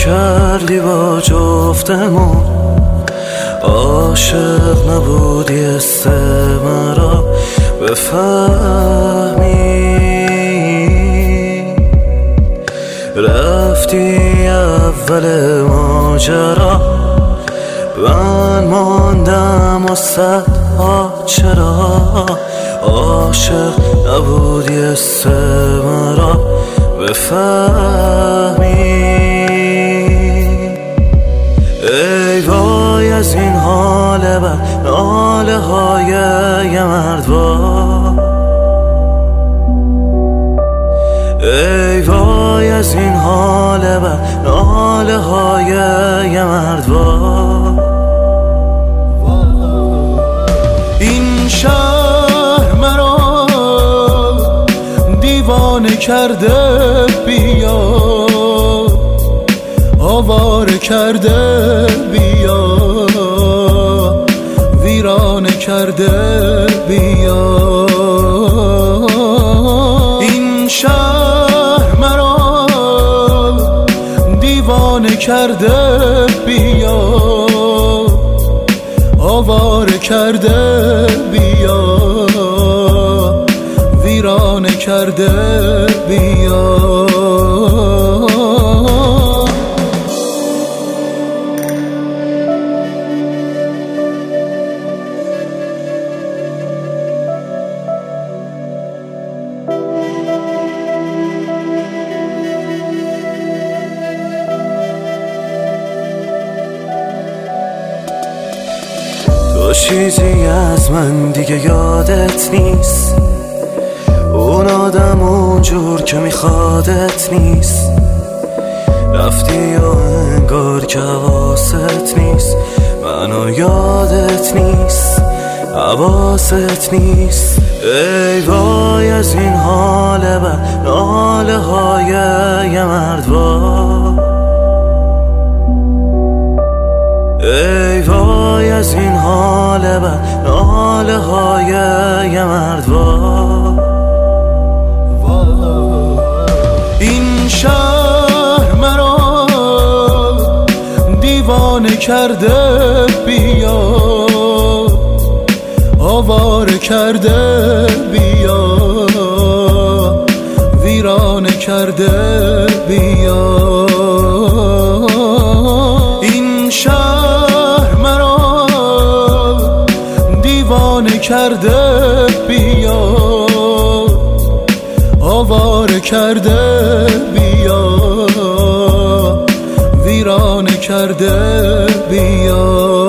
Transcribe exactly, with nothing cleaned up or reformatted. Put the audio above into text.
کردی با جفتمون، عاشق نبودی است مرا بفهمی. رفتی اول ماجرا، من ماندم و صدها چرا. عاشق نبودی است مرا بفهمی. ای وای از این حال بد، ناله های یه مرد وای. ای وای از این حال بد، ناله های یه مرد وای. این شهر مرا دیوانه کرده، بیا آواره کرده، بیا ویرانه کرده، بیا. این شهر مرا دیوانه کرده، بیا آواره کرده، بیا ویرانه کرده، بیا. چیزی از من دیگه یادت نیست، اون آدم اونجور که میخوادت نیست. رفتی و انگار که حواست نیست، منو یادت نیست، حواست نیست. ای وای از این حال بد، ناله های یه مرد وای. ای وای از این حال بد، ناله های یه مرد وای. این شهر مرا دیوانه کرده، بیا آواره کرده، بیا ویرانه کرده، بیا. این شهر مرا دیوانه کرده، بیا آواره کرده، بیا ویرانه کرده، بیا.